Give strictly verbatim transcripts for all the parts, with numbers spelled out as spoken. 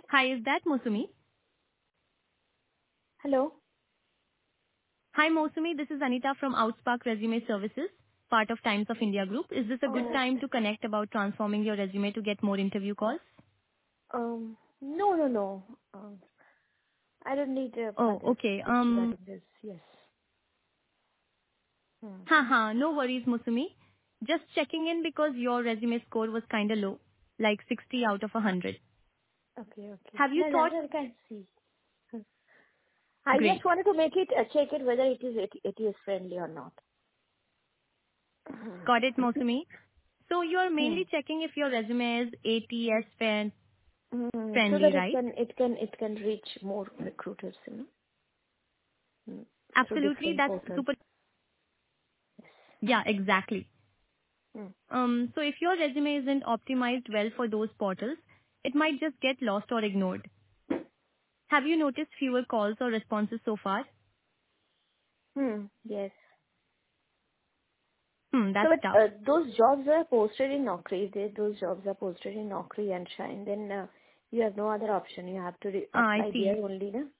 Hi, is that Mosumi? Hello. Hi, Mosumi. This is Anita from Outspark Resume Services, part of Times of India Group. Is this a good Oh, time to connect about transforming your resume to get more interview calls? um, no, no, no. Um, I don't need a Oh, further okay. speech Um, regarding this. Yes. Hmm. haha, no worries, Mosumi. Just checking in because your resume score was kinda low, like sixty out of one hundred. Okay, okay. Have you No, thought? that I can see. Hmm. I just Great. wanted to make it uh, check it whether it is it, it is friendly or not. Got it, Mosumi. So you're Hmm. mainly checking if your resume is A T S fan Hmm. So friendly, that it right? can it can it can reach more recruiters, you know, hmm. through Absolutely. different That's portals. super. Yes. Yeah, exactly. Hmm. Um, so if your resume isn't optimized well for those portals, it might just get lost or ignored. Have you noticed fewer calls or responses so far? Hmm. Yes. Hmm, So, that's but tough. uh, those jobs are posted in Naukri. They, those jobs are posted in Naukri and Shine. Then uh, you have no other option. You have to re- Ah, I apply there see. only, na?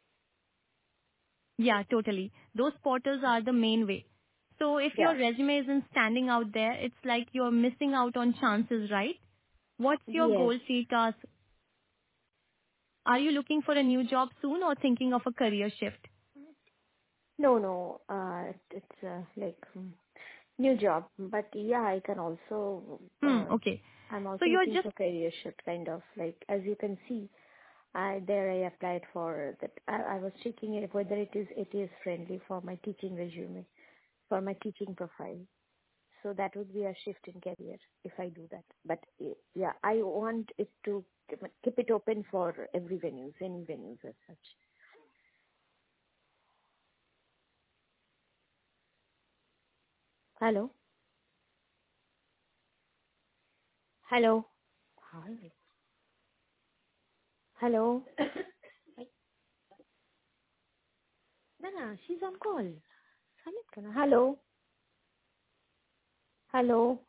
Yeah, totally. Those portals are the main way. So if your Yeah. resume isn't standing out there, it's like you're missing out on chances, right? What's your Yes. goal, Sita? Are you looking for a new job soon or thinking of a career shift? No, no. Uh, it, it's uh, like hmm, new job. But yeah, I can also. Hmm, Uh, okay. I'm So also you're looking just for career shift, kind of like as you can see. I there I applied for that. I, I was checking it whether it is it is friendly for my teaching resume, for my teaching profile. So that would be a shift in career if I do that. But eh, yeah, I want it to keep it open for every venues, any venues as such. Hello? Hello? Hi. Hello? No, no, she's on call. Hello? Hello?